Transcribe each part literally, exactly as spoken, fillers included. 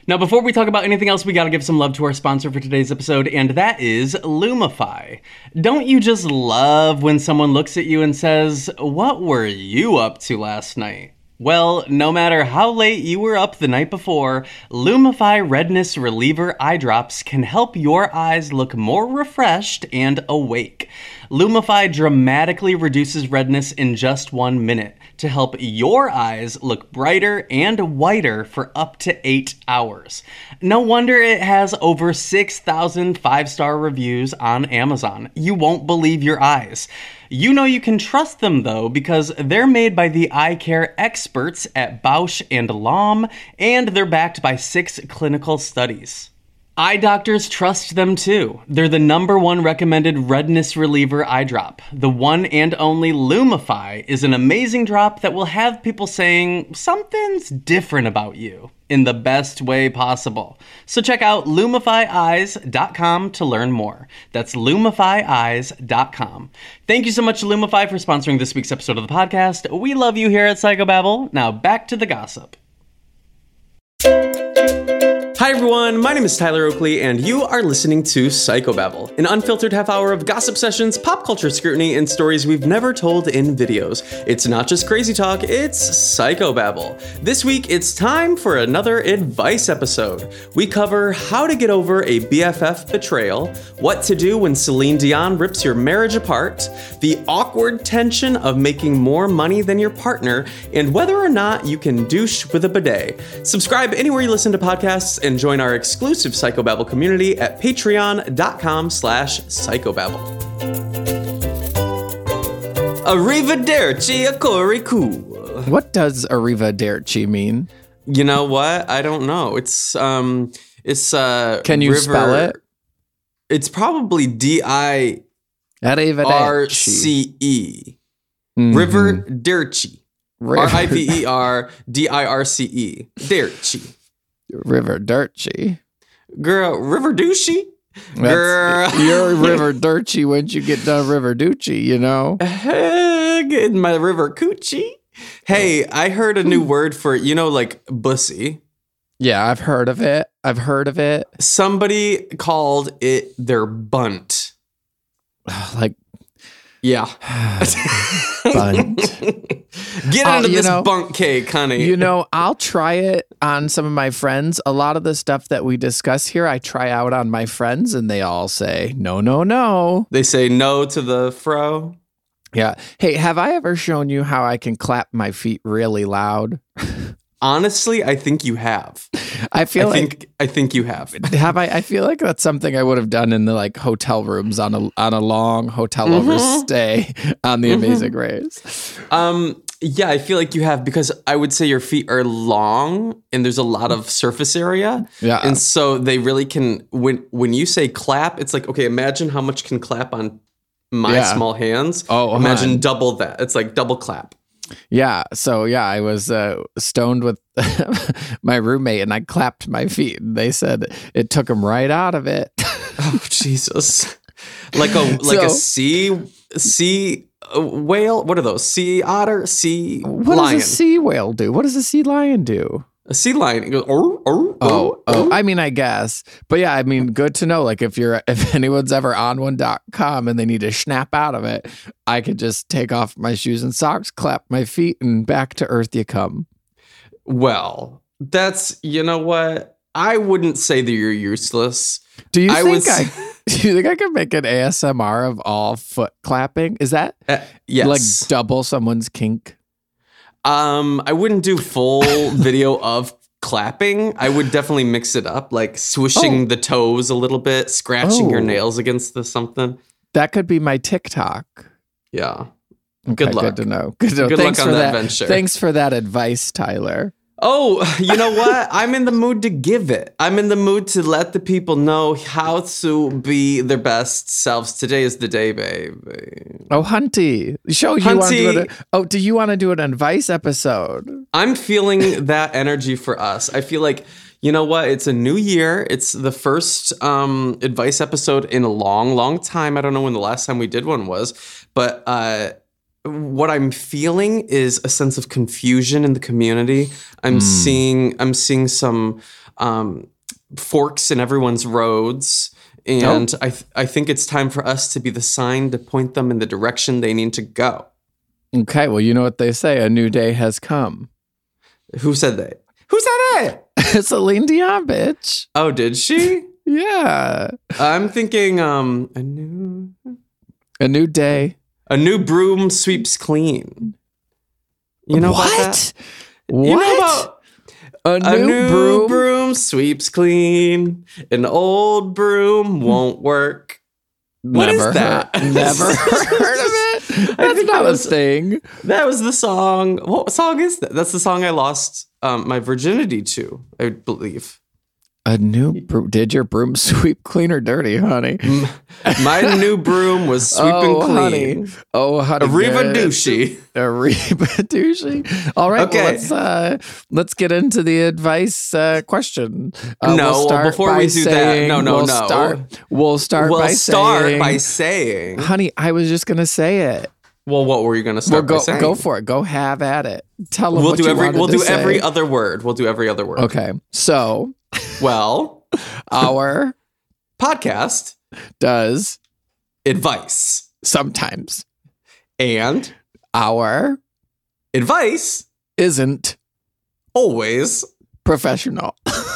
Now, before we talk about anything else, we gotta give some love to our sponsor for today's episode, and that is Lumify. Don't you just love when someone looks at you and says, "What were you up to last night?" Well, no matter how late you were up the night before, Lumify Redness Reliever Eye Drops can help your eyes look more refreshed and awake. Lumify dramatically reduces redness in just one minute to help your eyes look brighter and whiter for up to eight hours. No wonder it has over six thousand five-star reviews on Amazon. You won't believe your eyes. You know you can trust them, though, because they're made by the eye care experts at Bausch and Lomb, and they're backed by six clinical studies. Eye doctors trust them, too. They're the number one recommended redness reliever eye drop. The one and only Lumify is an amazing drop that will have people saying something's different about you in the best way possible. So check out lumify eyes dot com to learn more. That's lumify eyes dot com. Thank you so much, Lumify, for sponsoring this week's episode of the podcast. We love you here at Psychobabble. Now back to the gossip. Hi everyone, my name is Tyler Oakley, and you are listening to Psychobabble, an unfiltered half hour of gossip sessions, pop culture scrutiny, and stories we've never told in videos. It's not just crazy talk, it's Psychobabble. This week, it's time for another advice episode. We cover how to get over a B F F betrayal, what to do when Celine Dion rips your marriage apart, the awkward tension of making more money than your partner, and whether or not you can douche with a bidet. Subscribe anywhere you listen to podcasts and join our exclusive Psychobabble community at patreon.com slash psychobabble. Arrivederci a Corey Cool. What does arrivederci mean? You know what? I don't know. It's, um, it's, uh, Can you river, spell it? It's probably D I R C E. Mm-hmm. Riverderci. R I V E R D I R C E. Derci. Riverderci. Girl, River Douchey? Girl. You're Riverderci once you get done Riverducci, you know? Getting my River Coochie. Hey, I heard a new word for, you know, like bussy. Yeah, I've heard of it. I've heard of it. Somebody called it their bunt. Like, yeah. bunt. Get Uh, into you this know, bunk cake, honey. You know, I'll try it on some of my friends. A lot of the stuff that we discuss here, I try out on my friends, and they all say, no, no, no. They say no to the fro. Yeah. Hey, have I ever shown you how I can clap my feet really loud? Honestly, I think you have. I feel I like think I think you have. have I? I feel like that's something I would have done in the like hotel rooms on a on a long hotel Mm-hmm. overstay on the Amazing Race. Um, yeah, I feel like you have, because I would say your feet are long and there's a lot of surface area. Yeah, And so they really can, when when you say clap, it's like, okay, imagine how much can clap on my Yeah. small hands. Oh, imagine man. double that. It's like double clap. yeah. So yeah, I was uh, stoned with my roommate, and I clapped my feet, and they said it took them right out of it. Oh, Jesus. Like a like a So- sea sea uh, whale. What are those? Sea otter? Sea What lion? does a sea whale do? What does a sea lion do? A sea lion. It goes, oh, oh, Oh, oh, oh. I mean, I guess. But yeah, I mean, good to know. Like if you're, if anyone's ever on one dot com and they need to snap out of it, I could just take off my shoes and socks, clap my feet, and back to earth you come. Well, that's, you know what? I wouldn't say that you're useless. Do you I think was- I, do you think I could make an A S M R of all foot clapping? Is that Uh, yes. like double someone's kink? um, I wouldn't do full video of clapping. I would definitely mix it up, like swishing Oh. the toes a little bit, scratching your Oh. nails against the something. That could be my TikTok. Yeah. Okay, Good luck. Good to know. Good to know. Good Thanks luck for on that that venture. Thanks for that advice, Tyler. Oh, you know what? I'm in the mood to give it. I'm in the mood to let the people know how to be their best selves. Today is the day, baby. Oh, Hunty. Show you want to do Hunty. it. Oh, do you want to do an advice episode? I'm feeling that energy for us. I feel like, you know what? It's a new year. It's the first um, advice episode in a long, long time. I don't know when the last time we did one was, but uh, what I'm feeling is a sense of confusion in the community. I'm mm. seeing I'm seeing some um, forks in everyone's roads. And oh. I th- I think it's time for us to be the sign to point them in the direction they need to go. Okay, well, you know what they say. A new day has come. Who said that? Who said that? Celine Dion, bitch. Oh, did she? Yeah. I'm thinking um, a new... A new day. A new broom sweeps clean. You know what? about that? What? You know about... A new, a new broom? broom sweeps clean. An old broom won't work. What Never is that? Heard, never heard of it. That's not that was, a thing. That was the song. What song is that? That's the song I lost um, my virginity to, I believe. A new broom. Did your broom sweep clean or dirty, honey? My new broom was sweeping oh, clean. Honey. Oh, honey. Arriva douchey. Arriva douchey. All right, okay. well, let's, uh, let's get into the advice uh, question. Uh, no, we'll start before by we do saying, that, no, no, we'll no. Start, we'll start we'll by start saying... by saying... Honey, I was just going to say it. Well, what were you going to start well, go, by saying? Go for it. Go have at it. Tell them we'll what do you every, wanted We'll to do say. every other word. We'll do every other word. Okay, so... Well... Our podcast does advice sometimes, and our advice isn't always professional.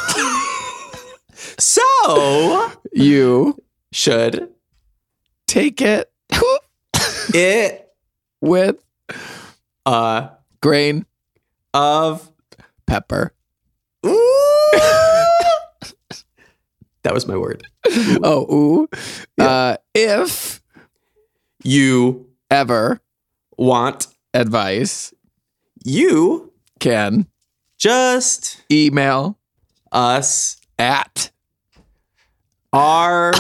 So you should take it it with a grain of pepper. Ooh. That was my word. Ooh. Oh, ooh. Yeah. Uh, if you ever want advice, you can just email us at our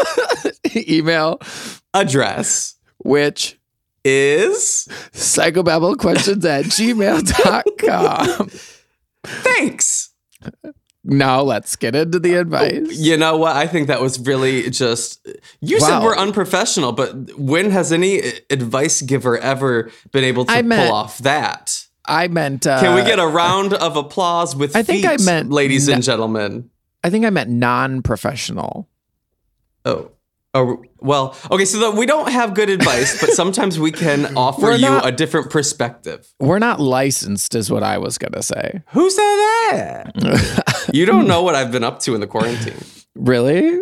email address, which is psychobabblequestions at gmail dot com. Thanks. Now let's get into the advice. You know what? I think that was really just... You wow. said we're unprofessional, but when has any advice giver ever been able to I meant, pull off that? I meant... Uh, Can we get a round of applause with I think feet, I meant, ladies and gentlemen? I think I meant non-professional. Oh. Oh, well, okay, so that we don't have good advice, but sometimes we can offer We're you not- a different perspective. We're not licensed, is what I was going to say. Who said that? You don't know what I've been up to in the quarantine. Really?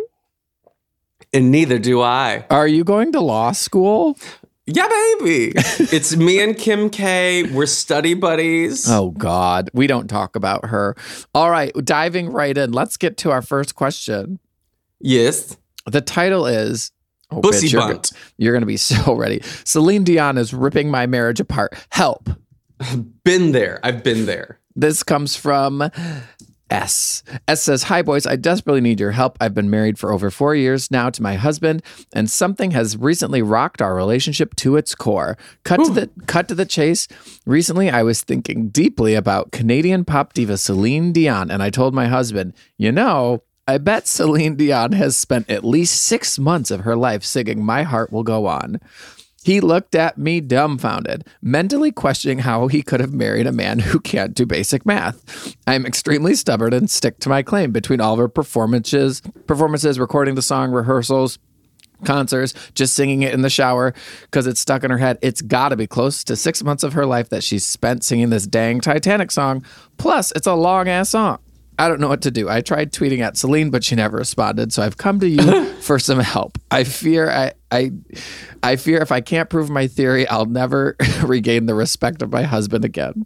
And neither do I. Are you going to law school? Yeah, baby. It's me and Kim K. We're study buddies. Oh, God. We don't talk about her. All right, diving right in. Let's get to our first question. Yes. The title is... Oh, Pussy bitch, you're, bunt. You're going to be so ready. Celine Dion is ripping my marriage apart. Help. Been there. I've been there. This comes from... S. S says, hi, boys. I desperately need your help. I've been married for over four years now to my husband, and something has recently rocked our relationship to its core. Cut Ooh. to the cut to the chase. Recently, I was thinking deeply about Canadian pop diva Celine Dion, and I told my husband, you know, I bet Celine Dion has spent at least six months of her life singing My Heart Will Go On. He looked at me dumbfounded, mentally questioning how he could have married a man who can't do basic math. I'm extremely stubborn and stick to my claim. Between all of her performances, performances, recording the song, rehearsals, concerts, just singing it in the shower because it's stuck in her head, it's got to be close to six months of her life that she's spent singing this dang Titanic song. Plus, it's a long-ass song. I don't know what to do. I tried tweeting at Celine, but she never responded. So I've come to you for some help. I fear I, I, I fear if I can't prove my theory, I'll never regain the respect of my husband again.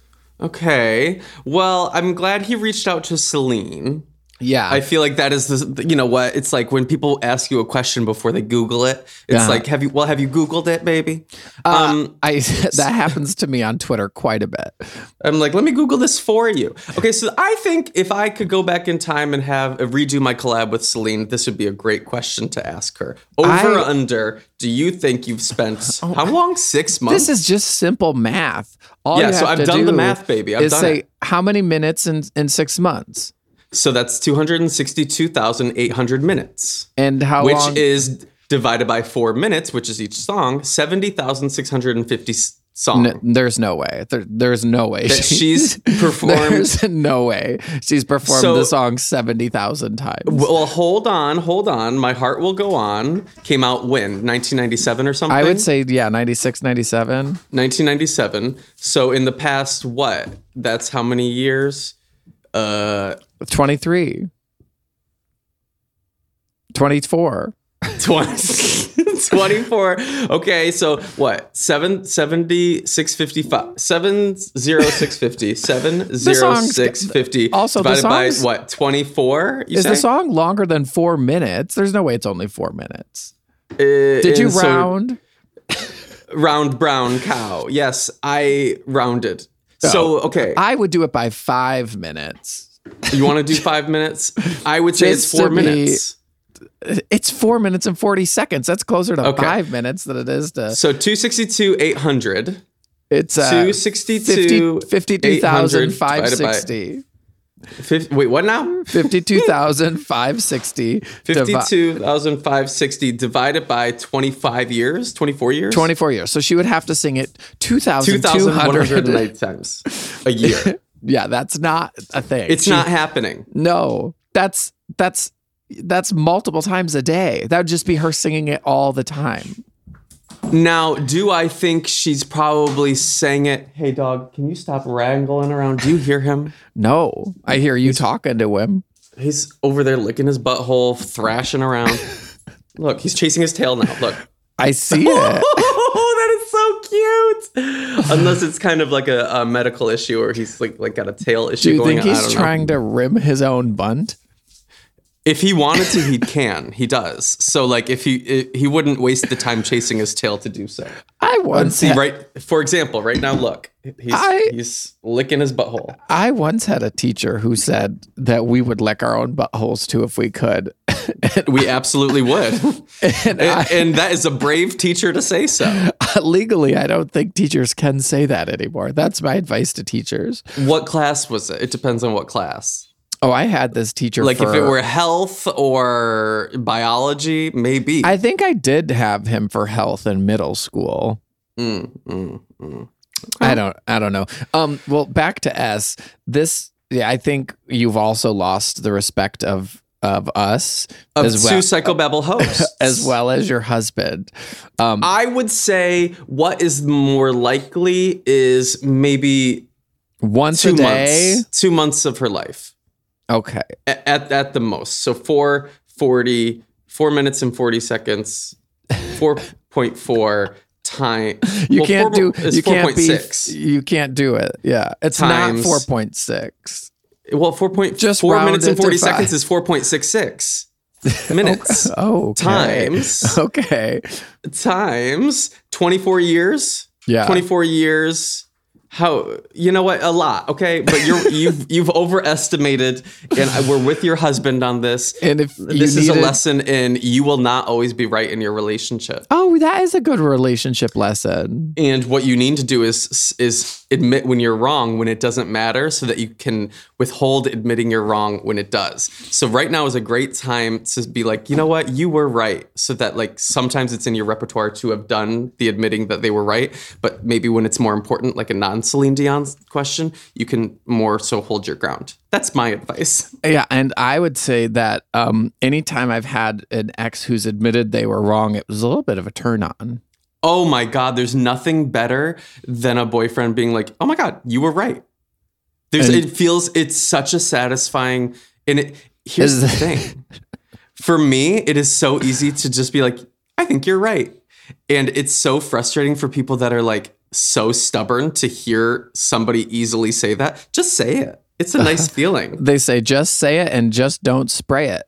Okay. Well, I'm glad he reached out to Celine. Yeah. I feel like that is the, you know what? It's like when people ask you a question before they Google it. It's uh-huh. like, have you, well, have you Googled it, baby? Uh, um, I, that happens to me on Twitter quite a bit. I'm like, let me Google this for you. Okay. So I think if I could go back in time and have a redo my collab with Celine, this would be a great question to ask her. Over I, or under, do you think you've spent, oh, how long? Six months? This is just simple math. All yeah. you have So I've to done do the math, baby. I've is done say, it. How many minutes in, in six months? So that's two hundred sixty-two thousand eight hundred minutes. And how which long? Which is divided by four minutes, which is each song, seventy thousand six hundred fifty song. No, there's no way. There, there's no way. That she's performed. There's no way. She's performed So- the song seventy thousand times. Well, hold on, hold on. My Heart Will Go On came out when? nineteen ninety-seven or something? I would say, yeah, ninety-six, ninety-seven. nineteen ninety-seven. So in the past, what? That's how many years? Uh, twenty-three. twenty-four. twenty, twenty-four. Okay, so what? seven seventy, six fifty-five. seven zero six fifty. seven zero six fifty. Also, the divided by songs- what? twenty-four? You Is say? the song longer than four minutes? There's no way it's only four minutes. Uh, Did you and so- round? round brown cow. Yes, I rounded. So, okay. I would do it by five minutes. You want to do five minutes? I would say it's Just four to be- minutes. It's four minutes and forty seconds. That's closer to Okay. five minutes than it is to. So two sixty-two, eight hundred. It's uh, two sixty-two, fifty-two thousand five hundred sixty. fifty, wait, what now? fifty-two thousand five hundred sixty. fifty-two thousand five hundred sixty divided by twenty-five years, twenty-four years? twenty-four years. So she would have to sing it two thousand two two thousand one hundred hundred nine times a year. Yeah, that's not a thing. It's She- not happening. No, that's that's that's multiple times a day. That would just be her singing it all the time. Now, do I think she's probably sang it? Hey, dog, can you stop wrangling around? Do you hear him? No, I hear you talking to him. He's over there licking his butthole, thrashing around. Look, he's chasing his tail now. Look. I see it. Oh, that is so cute. Unless it's kind of like a, a medical issue, or he's like like got a tail issue Do you going think on. I he's don't know. trying to rim his own bunt? If he wanted to, he can. He does. So, like, if he if he wouldn't waste the time chasing his tail to do so. I Let's once see, had, right? For example, right now, look, he's I- he's licking his butthole. I once had a teacher who said that we would lick our own buttholes too if we could. We absolutely would, And and, I, and that is a brave teacher to say so. legally, I don't think teachers can say that anymore. That's my advice to teachers. What class was it? It depends on what class. Oh, I had this teacher. Like for, if it were health or biology, maybe. I think I did have him for health in middle school. Mm, mm, mm. I don't. I don't know. Um. Well, back to S. This. Yeah, I think you've also lost the respect of of us Of as two well Psychobabble hosts. as well as your husband. Um. I would say what is more likely is maybe Once two a day. months. Two months of her life. Okay. At, at, at the most. So four forty, four minutes and forty seconds, four point four time. You well, can't four, do. It's You can't be. four point six. You can't do it. Yeah. It's Times- not four point six. Well, four point Just four round minutes it and to forty five. seconds is four point six six minutes. Oh. Okay. Times Okay. times twenty-four years. Yeah. twenty-four years. How, you know what? A lot. Okay. But you're, you've, you've overestimated, and I, we're with your husband on this. And if you This is a needed- lesson in you will not always be right in your relationship. Oh, that is a good relationship lesson. And what you need to do is is admit when you're wrong when it doesn't matter, so that you can withhold admitting you're wrong when it does. So right now is a great time to be like, you know what, you were right. So that like sometimes it's in your repertoire to have done the admitting that they were right, but maybe when it's more important, like a non-Celine Dion question, you can more so hold your ground. That's my advice. Yeah, and I would say that um, anytime I've had an ex who's admitted they were wrong, it was a little bit of a turn on. Oh my God, there's nothing better than a boyfriend being like, oh my God, you were right. There's, And- it feels, it's such a satisfying, and it, here's the thing. For me, it is so easy to just be like, I think you're right. And it's so frustrating for people that are like so stubborn to hear somebody easily say that. Just say it. It's a nice feeling. They say just say it and just don't spray it.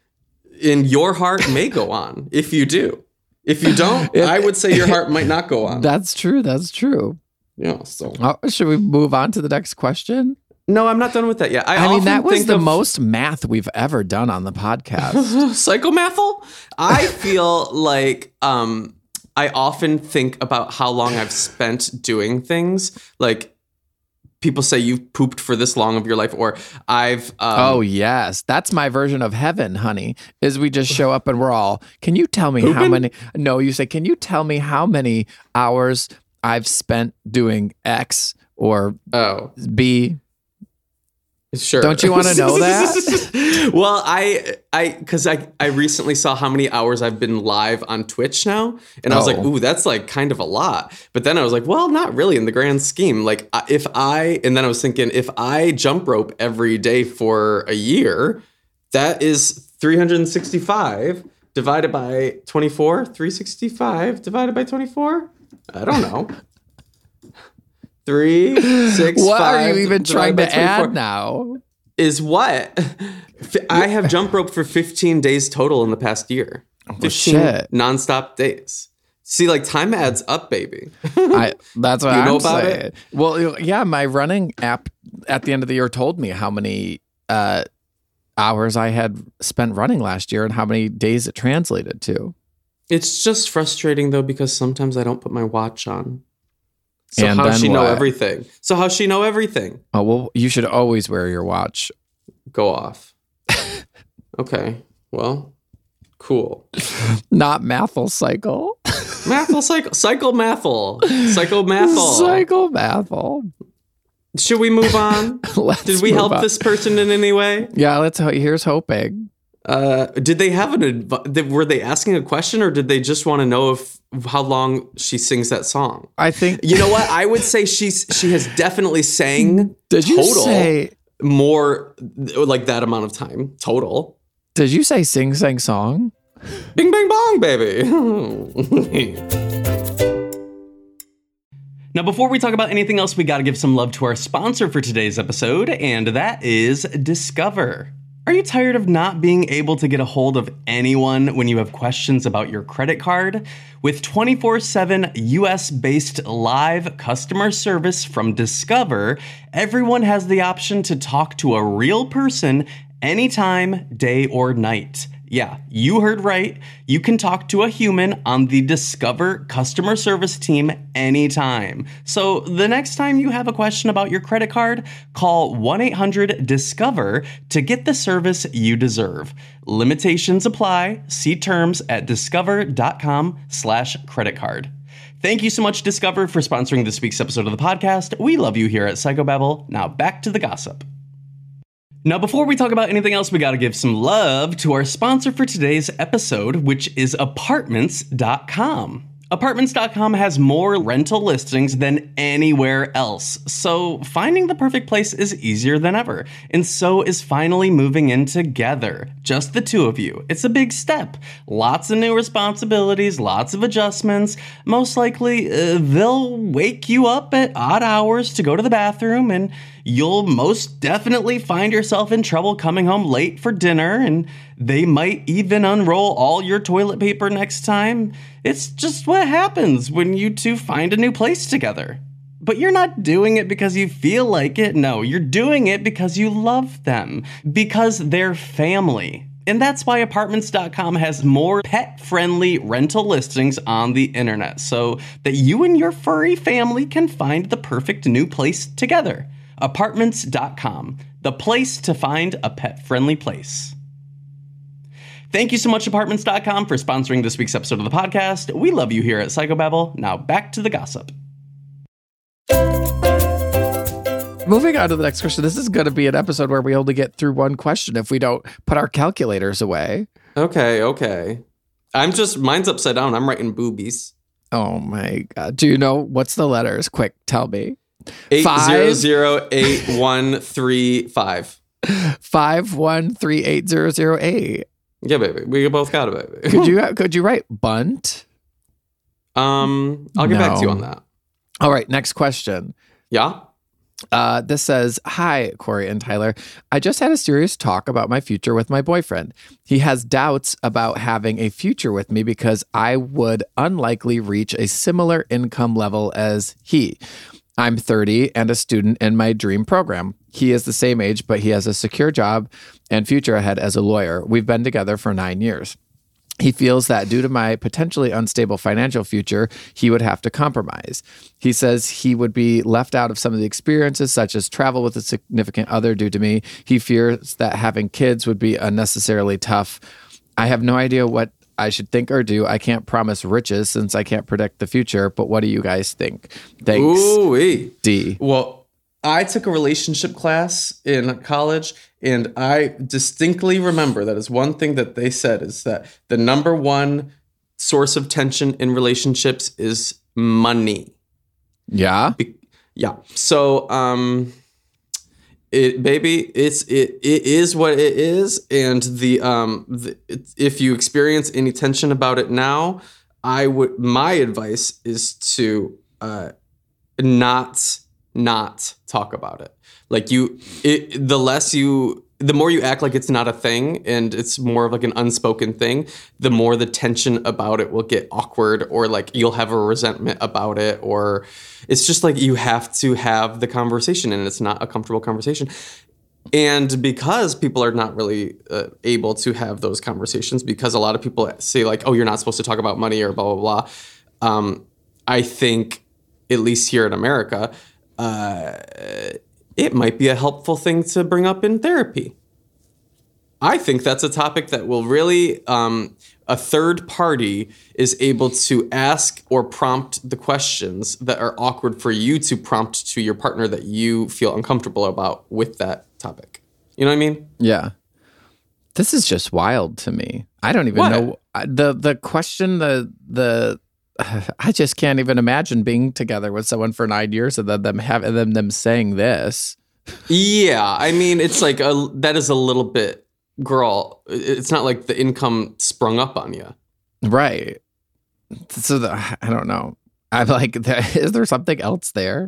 And your heart may go on if you do. If you don't, If- I would say your heart might not go on. That's true. That's true. Yeah, so. Oh, should we move on to the next question? No, I'm not done with that yet. I, I, mean, often that was think the of most math we've ever done on the podcast. psychomathal. I feel like um, I often think about how long I've spent doing things. Like people say you've pooped for this long of your life, or I've. Um, oh yes, that's my version of heaven, honey. Is we just show up and we're all. Can you tell me Pooping? how many? No, you say. Can you tell me how many hours I've spent doing X or oh B? Sure. Don't you want to know that? Well, I, I, because I, I recently saw how many hours I've been live on Twitch now, and I was Oh. like, ooh, that's like kind of a lot. But then I was like, well, not really in the grand scheme. Like, I- if I, and then I was thinking, if I jump rope every day for a year, that is three hundred sixty-five divided by twenty-four. three hundred sixty-five divided by twenty-four. I don't know. Three, six, What five. are you even trying divided to by add twenty-four. now? Is what? I have jump rope for fifteen days total in the past year. fifteen shit. nonstop days. See, like time adds up, baby. I, that's what You I'm know about saying. it? Well, yeah, my running app at the end of the year told me how many uh, hours I had spent running last year and how many days it translated to. It's just frustrating though, because sometimes I don't put my watch on. So And how does then she know what? everything? So how she know everything? Oh, well, you should always wear your watch. Go off. Okay. Well, cool. Not Mathel cycle. Mathel cycle cycle mathel. Psycho mathel. Cycle Mathel. Should we move on? Let's Did we move help on. this person in any way? Yeah, let's. ho- Here's hoping. Uh, did they have an adv- were they asking a question, or did they just want to know if how long she sings that song? I think. You know what? I would say she's she has definitely sang Did you total say? more like that amount of time total. Did you say sing sang song? Bing bang bong, baby. Now, before we talk about anything else, we got to give some love to our sponsor for today's episode, and that is Discover. Are you tired of not being able to get a hold of anyone when you have questions about your credit card? With twenty-four seven U S-based live customer service from Discover, everyone has the option to talk to a real person anytime, day or night. Yeah, you heard right. You can talk to a human on the Discover customer service team anytime. So the next time you have a question about your credit card, call one eight hundred discover to get the service you deserve. Limitations apply. See terms at discover.com slash credit card. Thank you so much, Discover, for sponsoring this week's episode of the podcast. We love you here at Psychobabble. Now back to the gossip. Now, before we talk about anything else, we got to give some love to our sponsor for today's episode, which is Apartments dot com. Apartments dot com has more rental listings than anywhere else, so finding the perfect place is easier than ever. And so is finally moving in together, just the two of you. It's a big step. Lots of new responsibilities, lots of adjustments. Most likely, uh, they'll wake you up at odd hours to go to the bathroom, and you'll most definitely find yourself in trouble coming home late for dinner, and they might even unroll all your toilet paper next time. It's just what happens when you two find a new place together. But you're not doing it because you feel like it. No, you're doing it because you love them, because they're family. And that's why Apartments dot com has more pet-friendly rental listings on the internet, so that you and your furry family can find the perfect new place together. Apartments dot com, the place to find a pet-friendly place. Thank you so much, Apartments dot com, for sponsoring this week's episode of the podcast. We love you here at Psychobabble. Now back to the gossip. Moving on to the next question. This is going to be an episode where we only get through one question if we don't put our calculators away. Okay, okay. I'm just mine's upside down. I'm writing boobies. Oh my God. Do you know what's the letters? Quick, tell me. Eight Five. zero zero eight one three five. Five one three eight zero zero eight. Yeah, baby. We both got it, baby. Could you could you write bunt? Um, I'll get back to you No. on that. All right, next question. Yeah. Uh, this says, hi, Corey and Tyler. I just had a serious talk about my future with my boyfriend. He has doubts about having a future with me because I would unlikely reach a similar income level as he. I'm thirty and a student in my dream program. He is the same age, but he has a secure job and future ahead as a lawyer. We've been together for nine years. He feels that due to my potentially unstable financial future, he would have to compromise. He says he would be left out of some of the experiences, such as travel with a significant other due to me. He fears that having kids would be unnecessarily tough. I have no idea what I should think or do. I can't promise riches since I can't predict the future, but what do you guys think? Thanks, Ooh-wee. D. Well, I took a relationship class in college, and I distinctly remember that is one thing that they said is that the number one source of tension in relationships is money. Yeah? Be- yeah. So, um, it, baby, it's it it is what it is, and the um, the, it, if you experience any tension about it now, I would my advice is to uh, not. not talk about it. Like you, it, the less you, the more you act like it's not a thing and it's more of like an unspoken thing, the more the tension about it will get awkward, or like you'll have a resentment about it, or it's just like you have to have the conversation and it's not a comfortable conversation. And because people are not really uh, able to have those conversations, because a lot of people say like, oh, you're not supposed to talk about money or blah, blah, blah. Um, I think, at least here in America, Uh, it might be a helpful thing to bring up in therapy. I think that's a topic that will really, um, a third party is able to ask or prompt the questions that are awkward for you to prompt to your partner that you feel uncomfortable about with that topic. You know what I mean? Yeah. This is just wild to me. I don't even What? know the the question, the the I just can't even imagine being together with someone for nine years and then them having them them saying this. Yeah, I mean, it's like a, that is a little bit, girl. It's not like the income sprung up on you, right? So the, I don't know. I'm like, is there something else there?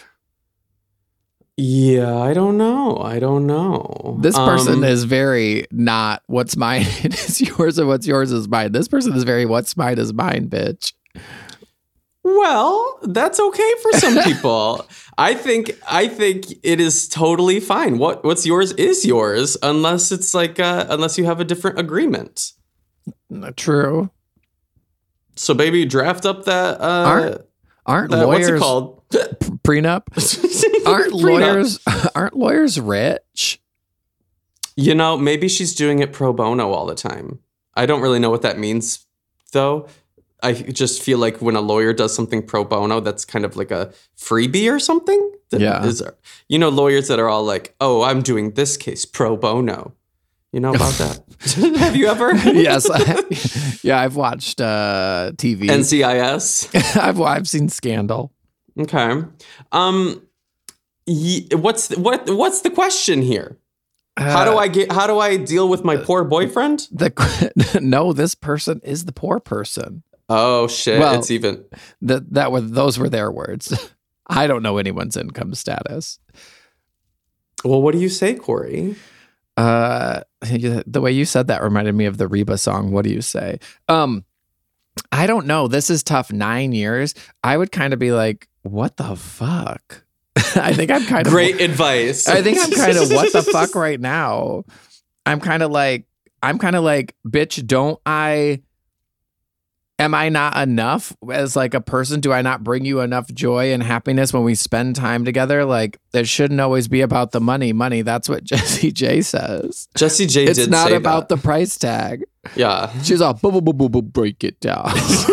Yeah, I don't know. I don't know. This person um, is very not what's mine is yours and what's yours is mine. This person is very what's mine is mine, bitch. Well, that's okay for some people. I think I think it is totally fine. What what's yours is yours, unless it's like uh, unless you have a different agreement. True. So, baby, draft up that. Uh, aren't aren't that, lawyers what's it called? Prenup? Aren't Prenup. lawyers aren't lawyers rich? You know, maybe she's doing it pro bono all the time. I don't really know what that means, though. I just feel like when a lawyer does something pro bono, that's kind of like a freebie or something. That Yeah. Is, you know, lawyers that are all like, oh, I'm doing this case pro bono. You know about that? Have you ever? Yes. I, yeah, I've watched uh, T V. N C I S? I've I've seen Scandal. Okay. Um, ye- what's the, what what's the question here? How do I get? How do I deal with my poor boyfriend? The no, this person is the poor person. Oh shit! Well, it's even that that were those were their words. I don't know anyone's income status. Well, what do you say, Corey? Uh, the way you said that reminded me of the Reba song. What do you say? Um, I don't know. This is tough. Nine years. I would kind of be like, what the fuck? I think I'm kind of great advice. I think I'm kind of what the fuck right now. I'm kind of like I'm kind of like, bitch, don't I? Am I not enough as like a person? Do I not bring you enough joy and happiness when we spend time together? Like, it shouldn't always be about the money. Money. That's what Jessie J says. Jessie J It's did not say about that. the price tag. Yeah. She's all boo, boo, boo, boo, boo, break it down.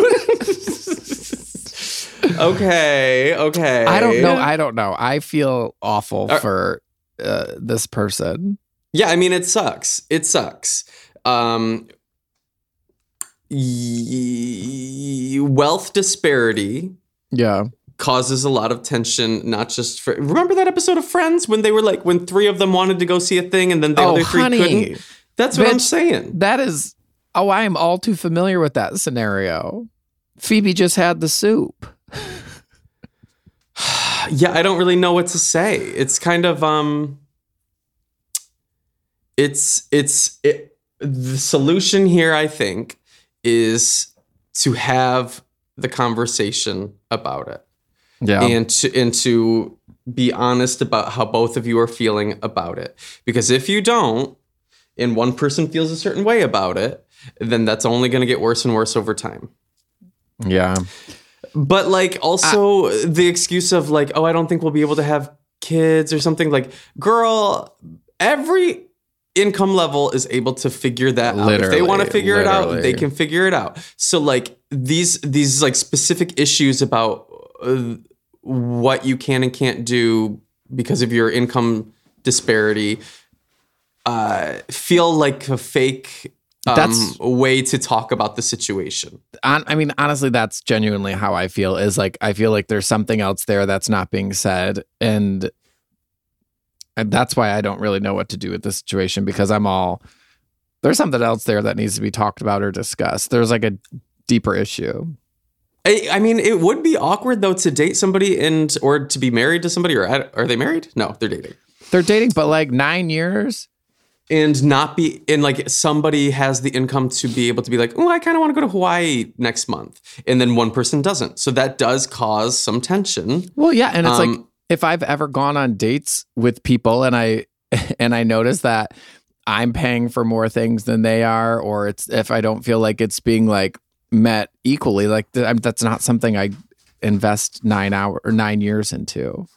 Okay. Okay. I don't know. I don't know. I feel awful Are- for uh, this person. Yeah, I mean, it sucks. It sucks. Um, y- wealth disparity Yeah. causes a lot of tension, not just for... Remember that episode of Friends when they were like, when three of them wanted to go see a thing and then the Oh, other three honey. couldn't? That's what I'm Bitch. saying. That is, oh, I am all too familiar with that scenario. Phoebe just had the soup. Yeah, I don't really know what to say. It's kind of... um. It's it's it, the solution here, I think, is to have the conversation about it, Yeah. and to and to be honest about how both of you are feeling about it. Because if you don't, and one person feels a certain way about it, then that's only going to get worse and worse over time. Yeah. But like also I, the excuse of like, oh, I don't think we'll be able to have kids or something. Like, girl, every income level is able to figure that out. If they want to figure literally. it out, they can figure it out. So like these these like specific issues about uh, what you can and can't do because of your income disparity uh, feel like a fake um, that's, way to talk about the situation. I mean, honestly, that's genuinely how I feel. Is like I feel like there's something else there that's not being said, and. And that's why I don't really know what to do with this situation, because I'm all, there's something else there that needs to be talked about or discussed. There's like a deeper issue. I, I mean, it would be awkward though to date somebody and or to be married to somebody, or are they married? No, they're dating. They're dating, but like nine years. And not be, and like somebody has the income to be able to be like, oh, I kind of want to go to Hawaii next month. And then one person doesn't. So that does cause some tension. Well, yeah. And it's um, like, if I've ever gone on dates with people and I and I notice that I'm paying for more things than they are, or it's if I don't feel like it's being like met equally, like th- that's not something I invest nine hour or nine years into.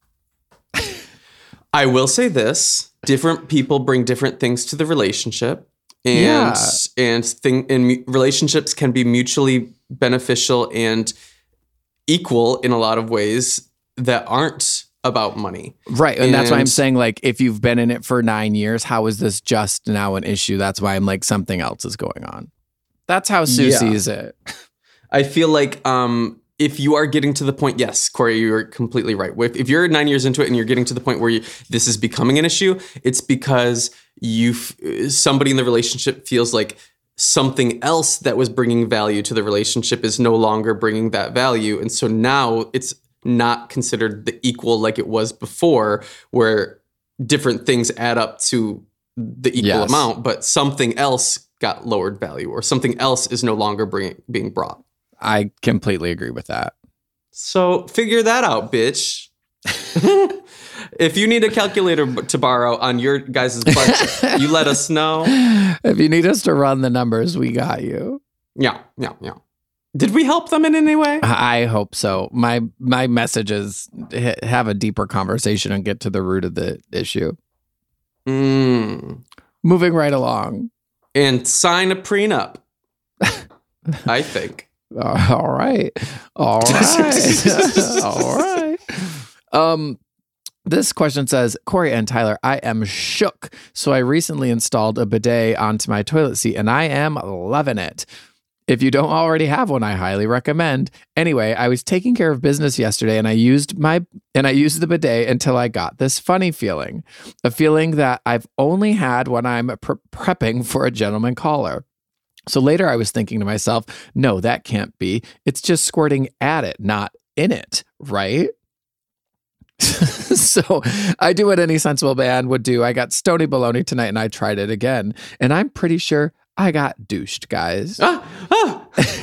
I will say this: different people bring different things to the relationship, and yeah. and thing and relationships can be mutually beneficial and equal in a lot of ways that aren't about money. Right. And, and that's why I'm saying, like, if you've been in it for nine years, how is this just now an issue? That's why I'm like, something else is going on. That's how Sue yeah. sees it. I feel like um, if you are getting to the point, yes, Corey, you're completely right. If, if you're nine years into it and you're getting to the point where you, this is becoming an issue, it's because you somebody in the relationship feels like something else that was bringing value to the relationship is no longer bringing that value. And so now it's not considered the equal like it was before, where different things add up to the equal yes. amount, but something else got lowered value or something else is no longer bringing, being brought. I completely agree with that. So figure that out, bitch. If you need a calculator to borrow on your guys' budget, you let us know. If you need us to run the numbers, we got you. Yeah, yeah, yeah. Did we help them in any way? I hope so. My my message is have a deeper conversation and get to the root of the issue. Mm. Moving right along. And sign a prenup, I think. All right. All right. All right. Um, this question says, Corey and Tyler, I am shook. So I recently installed a bidet onto my toilet seat and I am loving it. If you don't already have one, I highly recommend. Anyway, I was taking care of business yesterday and I used my and I used the bidet until I got this funny feeling, a feeling that I've only had when I'm pre- prepping for a gentleman caller. So later I was thinking to myself, no, that can't be. It's just squirting at it, not in it, right? So I do what any sensible man would do. I got stony baloney tonight and I tried it again. And I'm pretty sure I got douched, guys. Ah, ah.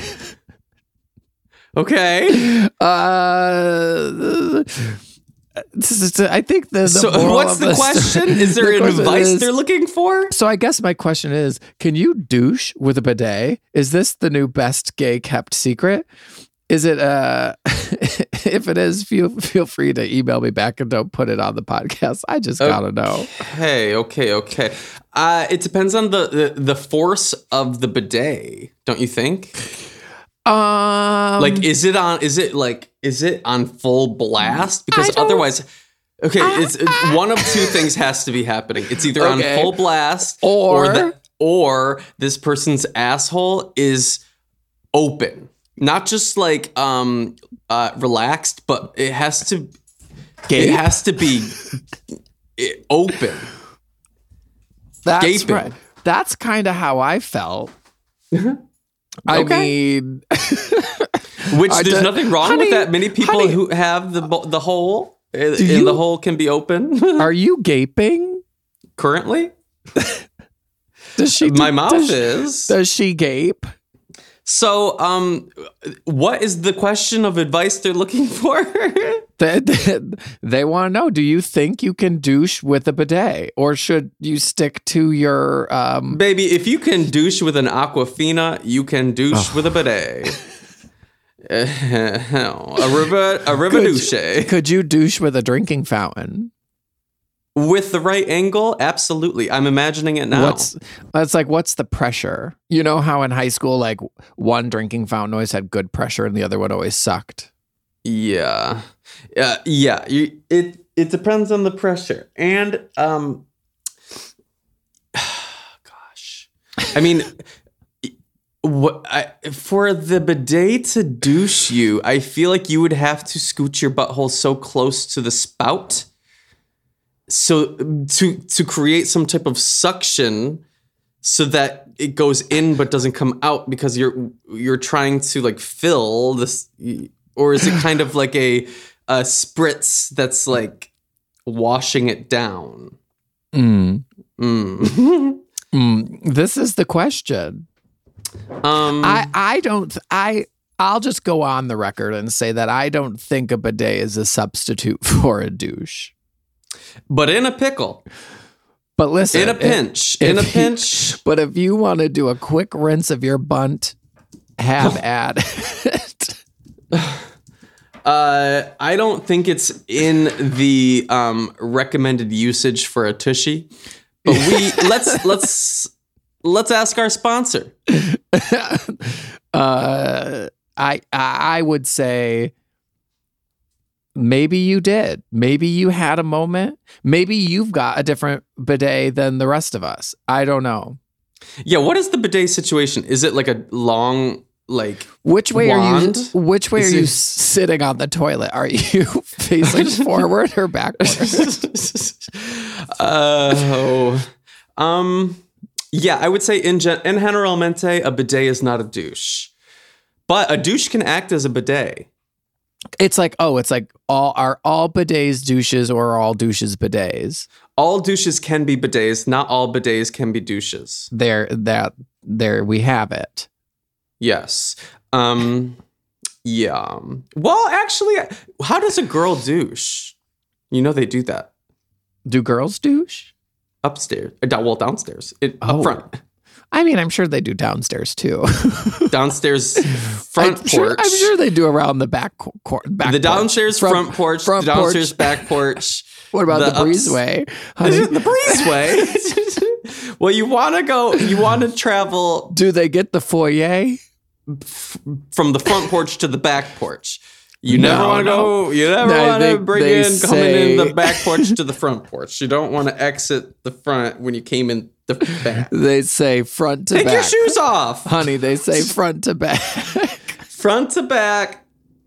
Okay. Uh, I think the, the so what's the, the question? Story, is there the an advice is, they're looking for? So I guess my question is, can you douche with a bidet? Is this the new best gay kept secret? Is it, uh, if it is, feel feel free to email me back and don't put it on the podcast. I just gotta know. Hey, okay, okay. Uh, it depends on the, the, the force of the bidet, don't you think? Um, like, is it on, is it like, is it on full blast? Because otherwise, okay, uh, it's, it's one of two things has to be happening. It's either okay. on full blast or, or, the, or this person's asshole is open. Not just like um uh relaxed, but it has to Gape? it has to be open. That's Gaping. right. That's kind of how I felt. I okay. mean, which there's did, nothing wrong honey, with that. Many people honey, who have the the hole and you, the hole can be open. Are you gaping currently? Does she? My mouth does, is. Does she gape? So, um, what is the question of advice they're looking for? They, they, they want to know, do you think you can douche with a bidet? Or should you stick to your... Um... Baby, if you can douche with an Aquafina, you can douche oh. with a bidet. a river, a river douche. Could you douche with a drinking fountain? With the right angle, absolutely. I'm imagining it now. What's it's like? What's the pressure? You know how in high school, like one drinking fountain always had good pressure and the other one always sucked. Yeah, uh, yeah. You, it it depends on the pressure, and um, gosh, I mean, what I, for the bidet to douche you, I feel like you would have to scoot your butthole so close to the spout. So to to create some type of suction so that it goes in but doesn't come out because you're you're trying to like fill this, or is it kind of like a, a spritz that's like washing it down? Mm. Mm. mm. This is the question. Um, I I don't I I'll just go on the record and say that I don't think a bidet is a substitute for a douche. But in a pickle. But listen. In a pinch. If, in a if pinch. You, but if you want to do a quick rinse of your bunt, have at it. Uh, I don't think it's in the um, recommended usage for a tushy. But we let's let's let's ask our sponsor. uh, I I would say maybe you did. Maybe you had a moment. Maybe you've got a different bidet than the rest of us. I don't know. Yeah, what is the bidet situation? Is it like a long, like which way wand? are you? Which way is are it... you sitting on the toilet? Are you facing forward or backward? Oh, uh, um, yeah, I would say in gen- in generalmente, a bidet is not a douche, but a douche can act as a bidet. It's like, oh, it's like all are all bidets douches or are all douches bidets? All douches can be bidets. Not all bidets can be douches. There, that there we have it. Yes. Um. Yeah. Well, actually, how does a girl douche? You know they do that. Do girls douche? Upstairs. Well, downstairs. It, oh. Up front. I mean, I'm sure they do downstairs too. Downstairs front I'm porch. Sure, I'm sure they do around the back, cor- back the downstairs porch. front porch, front the downstairs porch. back porch. What about the, the breezeway? Honey? The breezeway. Well, you want to go, you want to travel. Do they get the foyer? F- from the front porch to the back porch. You no, never want to no. go, you never no, want to bring in, say... coming in the back porch to the front porch. You don't want to exit the front when you came in the back. They say front to Take back. Take your shoes off. Honey, they say front to back. Front to back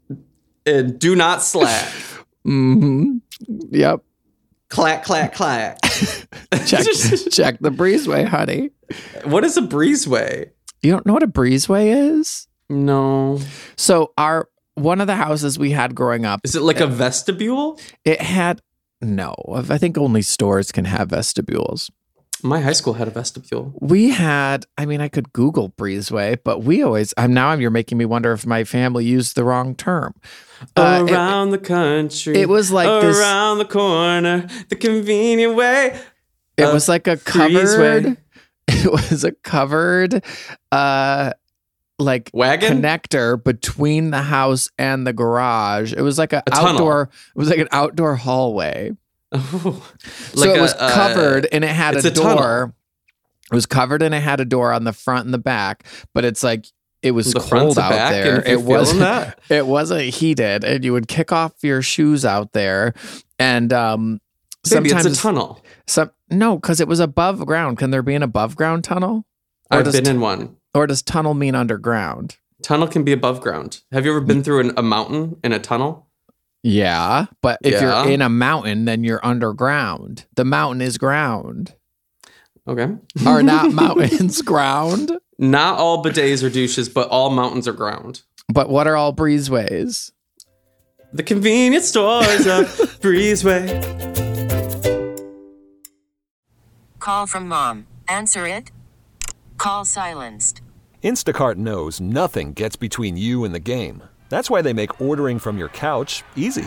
and do not slack. Mm-hmm. Yep. Clack, clack, clack. check, check the breezeway, honey. What is a breezeway? You don't know what a breezeway is? No. So our one of the houses we had growing up. Is it like it, a vestibule? It had, no. I think only stores can have vestibules. My high school had a vestibule. We had, I mean, I could Google breezeway, but we always, I'm now you're making me wonder if my family used the wrong term. Uh, around it, the country. It was like around this. Around the corner, the convenient way. It was like a covered, it was a covered, uh, like wagon connector between the house and the garage. It was like a, a outdoor, tunnel. It was like an outdoor hallway. Oh, so like it a, was covered uh, and it had a, a door. Tunnel. It was covered and it had a door on the front and the back, but it's like it was the cold out back, there. It wasn't that. It wasn't heated, and you would kick off your shoes out there. And um, Baby, sometimes it's a tunnel. Some no, because it was above ground. Can there be an above ground tunnel? Or I've been t- in one. Or does tunnel mean underground? Tunnel can be above ground. Have you ever been through an, a mountain in a tunnel? Yeah, but if yeah. you're in a mountain, then you're underground. The mountain is ground. Okay. Are not mountains ground? Not all bidets are douches, but all mountains are ground. But what are all breezeways? The convenience stores are breezeway. Call from mom. Answer it. Call silenced. Instacart knows nothing gets between you and the game. That's why they make ordering from your couch easy.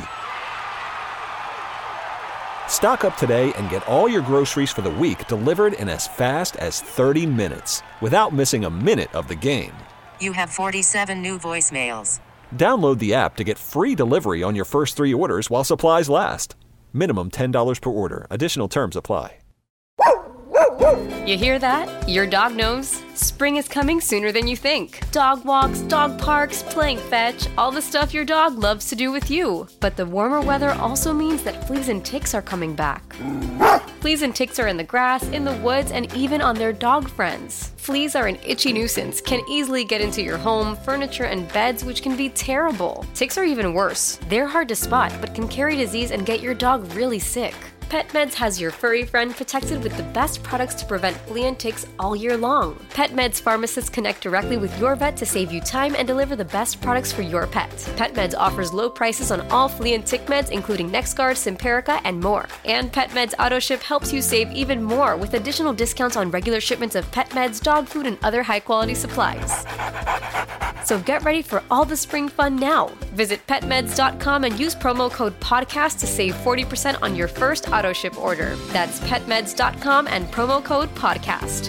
Stock up today and get all your groceries for the week delivered in as fast as thirty minutes without missing a minute of the game. You have forty-seven new voicemails. Download the app to get free delivery on your first three orders while supplies last. Minimum ten dollars per order. Additional terms apply. You hear that? Your dog knows. Spring is coming sooner than you think. Dog walks, dog parks, playing fetch, all the stuff your dog loves to do with you. But the warmer weather also means that fleas and ticks are coming back. Fleas and ticks are in the grass, in the woods, and even on their dog friends. Fleas are an itchy nuisance, can easily get into your home, furniture, and beds, which can be terrible. Ticks are even worse. They're hard to spot, but can carry disease and get your dog really sick. PetMeds has your furry friend protected with the best products to prevent flea and ticks all year long. PetMeds pharmacists connect directly with your vet to save you time and deliver the best products for your pet. PetMeds offers low prices on all flea and tick meds, including NexGard, Simparica, and more. And PetMeds AutoShip helps you save even more with additional discounts on regular shipments of pet meds, dog food, and other high-quality supplies. So get ready for all the spring fun now. Visit pet meds dot com and use promo code podcast to save forty percent on your first auto ship order. That's pet meds dot com and promo code podcast.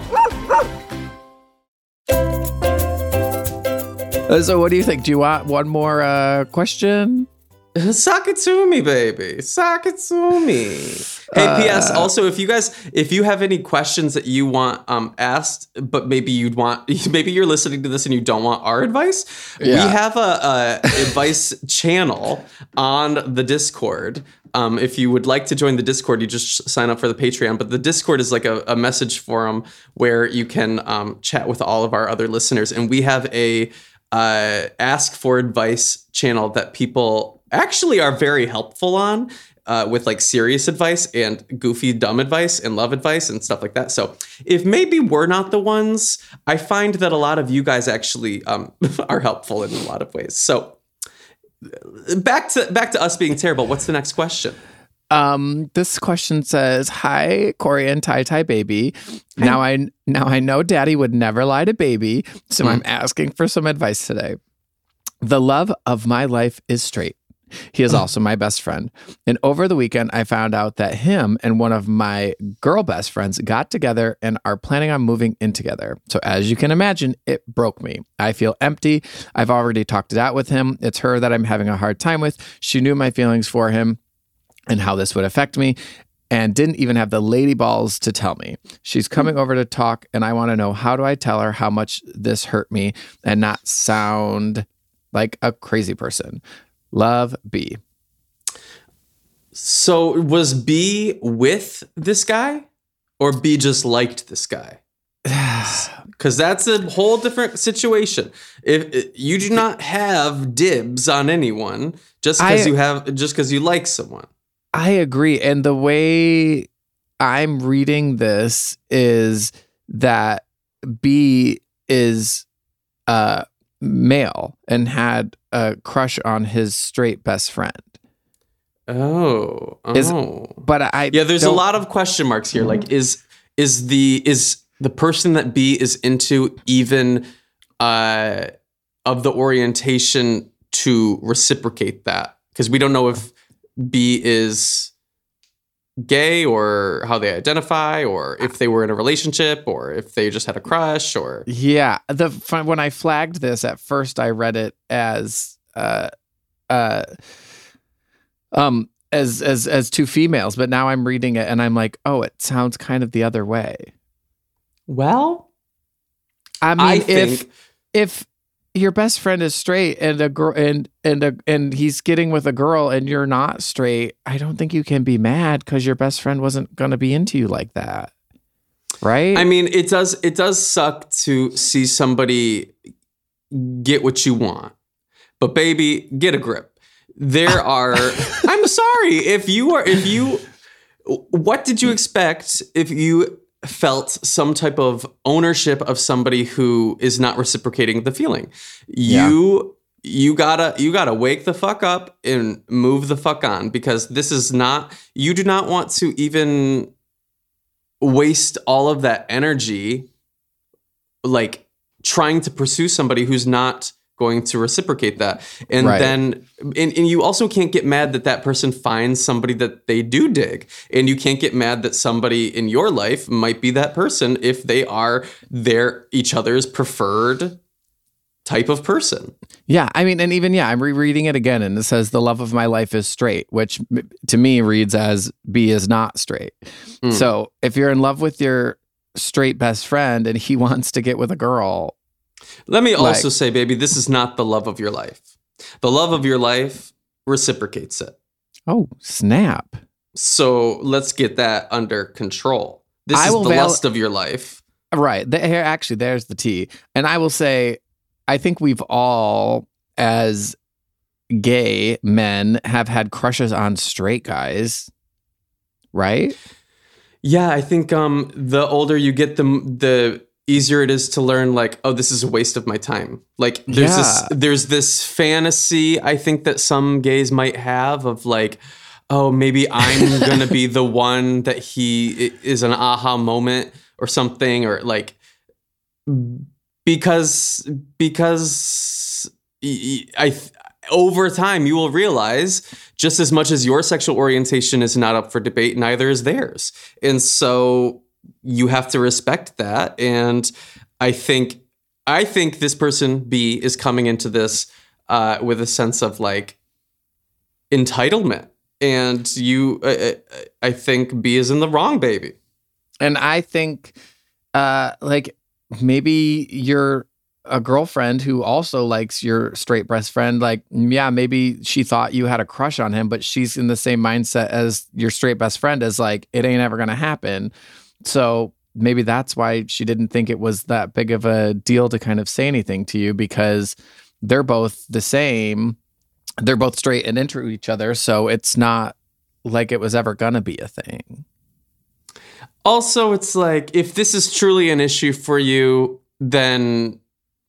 Uh, so what do you think? Do you want one more uh, question? Sock it to me, baby. Sock it to me. Hey, uh, P S. Also, if you guys, if you have any questions that you want um, asked, but maybe you'd want, maybe you're listening to this and you don't want our advice, yeah. we have a, a advice channel on the Discord. Um, if you would like to join the Discord, you just sign up for the Patreon. But the Discord is like a, a message forum where you can um, chat with all of our other listeners, and we have a uh, ask for advice channel that people actually are very helpful on uh, with like serious advice and goofy, dumb advice and love advice and stuff like that. So if maybe we're not the ones, I find that a lot of you guys actually um, are helpful in a lot of ways. So back to back to us being terrible. What's the next question? Um, this question says, "Hi, Corey and Ty Ty Baby. Hi. Now I now I know Daddy would never lie to Baby, so mm. I'm asking for some advice today. The love of my life is straight. He is also my best friend. And over the weekend, I found out that him and one of my girl best friends got together and are planning on moving in together. So as you can imagine, it broke me. I feel empty. I've already talked it out with him. It's her that I'm having a hard time with. She knew my feelings for him and how this would affect me, and didn't even have the lady balls to tell me. She's coming over to talk, and I want to know, how do I tell her how much this hurt me and not sound like a crazy person? Love, B." So was B with this guy, or B just liked this guy? Because that's a whole different situation. If, if you do not have dibs on anyone just because you have just because you like someone. I agree. And the way I'm reading this is that B is uh male and had a crush on his straight best friend. Oh, oh. Is, but I yeah. There's a lot of question marks here. Like, is is the is the person that B is into even uh, of the orientation to reciprocate that? Because we don't know if B is gay or how they identify, or if they were in a relationship, or if they just had a crush, or yeah. The when I flagged this at first, I read it as uh, uh, um, as as as two females, but now I'm reading it and I'm like, oh, it sounds kind of the other way. Well, I mean, I think if if your best friend is straight and a girl and and a, and he's getting with a girl and you're not straight, I don't think you can be mad because your best friend wasn't going to be into you like that, right? I mean, it does it does suck to see somebody get what you want, but baby, get a grip. There are. I'm sorry if you are if you. What did you expect if you felt some type of ownership of somebody who is not reciprocating the feeling? You yeah. you gotta you gotta wake the fuck up and move the fuck on, because this is not, you do not want to even waste all of that energy like trying to pursue somebody who's not going to reciprocate that. And Right. then, and, and you also can't get mad that that person finds somebody that they do dig. And you can't get mad that somebody in your life might be that person if they are their each other's preferred type of person. Yeah, I mean, and even, yeah, I'm rereading it again, and it says, the love of my life is straight, which m- to me reads as B is not straight. Mm. So if you're in love with your straight best friend and he wants to get with a girl, Let me also Like- say, baby, this is not the love of your life. The love of your life reciprocates it. oh, snap. So let's get that under control. This I is will the val- lust of your life. Right. The, here, actually, there's the T. And I will say, I think we've all, as gay men, have had crushes on straight guys, right? Yeah, I think um, the older you get, the the easier it is to learn. Like, oh, this is a waste of my time. Like, there's this Yeah. there's this fantasy I think that some gays might have of like, oh, maybe I'm gonna be the one that he is an aha moment or something, or like because because I over time you will realize just as much as your sexual orientation is not up for debate, neither is theirs. And so you have to respect that. And I think I think this person B is coming into this uh, with a sense of like entitlement. And you, I, I think B is in the wrong, baby. And I think, uh, like, maybe you're a girlfriend who also likes your straight best friend. Like, yeah, maybe she thought you had a crush on him, but she's in the same mindset as your straight best friend, as like, it ain't ever going to happen. So maybe that's why she didn't think it was that big of a deal to kind of say anything to you, because they're both the same. They're both straight and into each other. So it's not like it was ever going to be a thing. Also, it's like, if this is truly an issue for you, then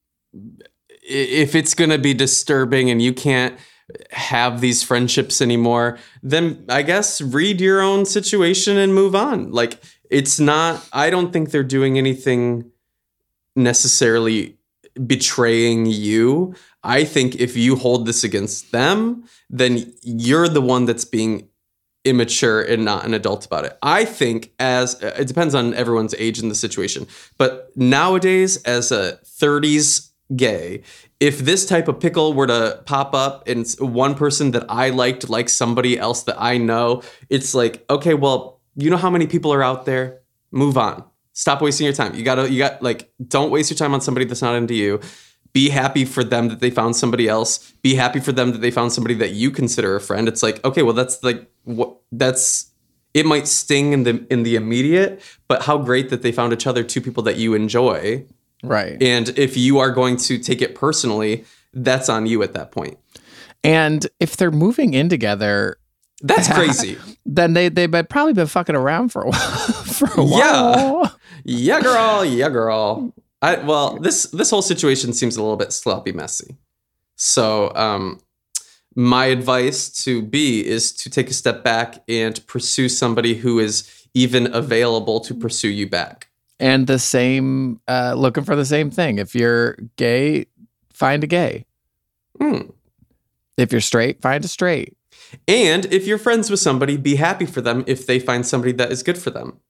if it's going to be disturbing and you can't have these friendships anymore, then I guess read your own situation and move on. Like, it's not, I don't think they're doing anything necessarily betraying you. I think if you hold this against them, then you're the one that's being immature and not an adult about it. I think as it depends on everyone's age in the situation, but nowadays as a thirties gay, if this type of pickle were to pop up and one person that I liked likes somebody else that I know, it's like, okay, well, you know how many people are out there? Move on. Stop wasting your time. You gotta, you got like, don't waste your time on somebody that's not into you. Be happy for them that they found somebody else. Be happy for them that they found somebody that you consider a friend. It's like, okay, well, that's like what that's. It might sting in the in the immediate, but how great that they found each other, two people that you enjoy. Right. And if you are going to take it personally, that's on you at that point. And if they're moving in together, That's crazy. then they they've been, probably been fucking around for a while. For a Yeah. while. Yeah, girl. Yeah, girl. I, well, this this whole situation seems a little bit sloppy, messy. So, um, my advice to B is to take a step back and pursue somebody who is even available to pursue you back. And the same, uh, looking for the same thing. If you're gay, find a gay. Mm. If you're straight, find a straight. And if you're friends with somebody, be happy for them if they find somebody that is good for them.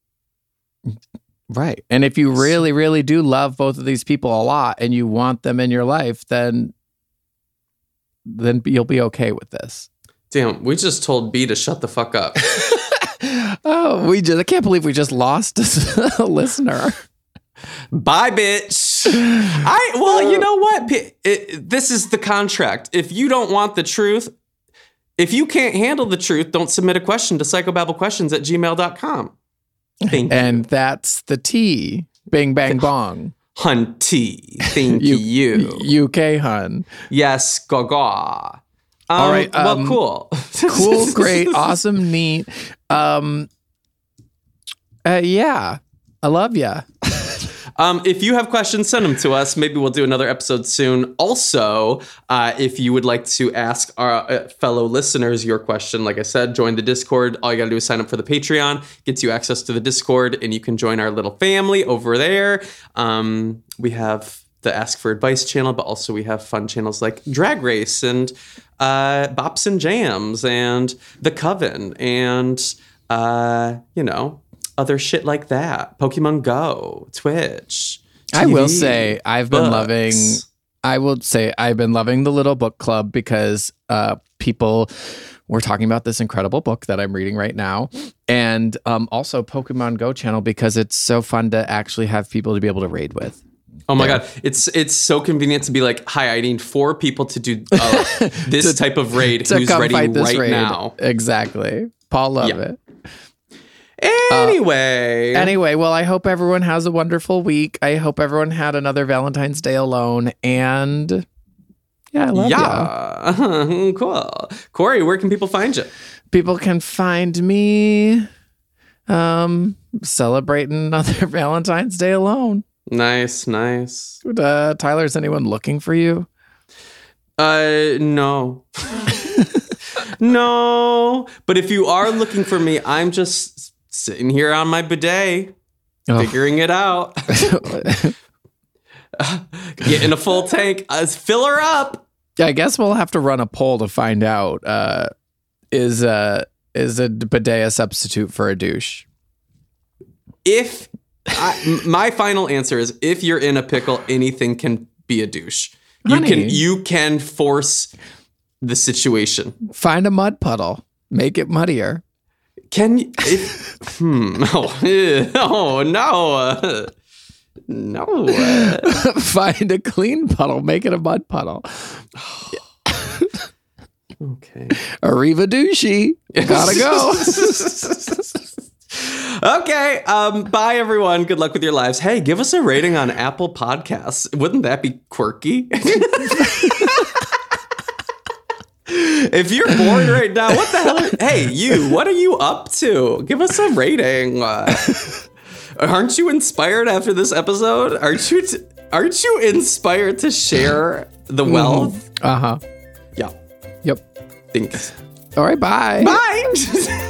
Right. And if you really, really do love both of these people a lot and you want them in your life, then then you'll be okay with this. Damn, we just told B to shut the fuck up. Oh, we just I can't believe we just lost a listener. Bye, bitch. I well, you know what? P- it, this is the contract. If you don't want the truth, if you can't handle the truth, don't submit a question to psychobabblequestions at gmail dot com. Thank And that's the T. Bing, bang, bong. Hunty. Thank You- you. U K hun. Yes, gaga. Um, All right, well, um, cool. Cool, great, awesome, neat. Um, uh, yeah, I love ya. Um, if you have questions, send them to us. Maybe we'll do another episode soon. Also, uh, if you would like to ask our uh, fellow listeners your question, like I said, join the Discord. All you got to do is sign up for the Patreon. Gets you access to the Discord, and you can join our little family over there. Um, we have the Ask for Advice channel, but also we have fun channels like Drag Race and uh, Bops and Jams and The Coven and, uh, you know, other shit like that. Pokemon Go, Twitch, T V, I will say I've been books. loving... I will say I've been loving the Little Book Club because uh, people were talking about this incredible book that I'm reading right now. And um, also Pokemon Go channel because it's so fun to actually have people to be able to raid with. Oh my yeah. God. It's it's so convenient to be like, hi, I need four people to do uh, this to, type of raid to who's come ready fight this right raid. now. Exactly. Paul love yeah. it. Anyway. Uh, anyway, well, I hope everyone has a wonderful week. I hope everyone had another Valentine's Day alone. And yeah, I love yeah. you. Cool. Corey, where can people find you? People can find me um, celebrating another Valentine's Day alone. Nice, nice. Uh, Tyler, is anyone looking for you? Uh, no. No. But if you are looking for me, I'm just sitting here on my bidet, oh. figuring it out. Getting a full tank. Uh, fill her up. Yeah, I guess we'll have to run a poll to find out. Uh, is uh, is a bidet a substitute for a douche? If I, my final answer is, if you're in a pickle, anything can be a douche. Honey. You can you can force the situation. Find a mud puddle. Make it muddier. Can you? If, hmm. Oh, oh no. Uh, no. Uh. Find a clean puddle. Make it a mud puddle. Okay. Arrivederci. Gotta go. Okay. Um, bye, everyone. Good luck with your lives. Hey, give us a rating on Apple Podcasts. Wouldn't that be quirky? If you're bored right now, what the hell? Are, hey, you, what are you up to? Give us a rating. Uh, aren't you inspired after this episode? Aren't you, t- aren't you inspired to share the wealth? Uh-huh. Yeah. Yep. Thanks. All right, bye. Bye.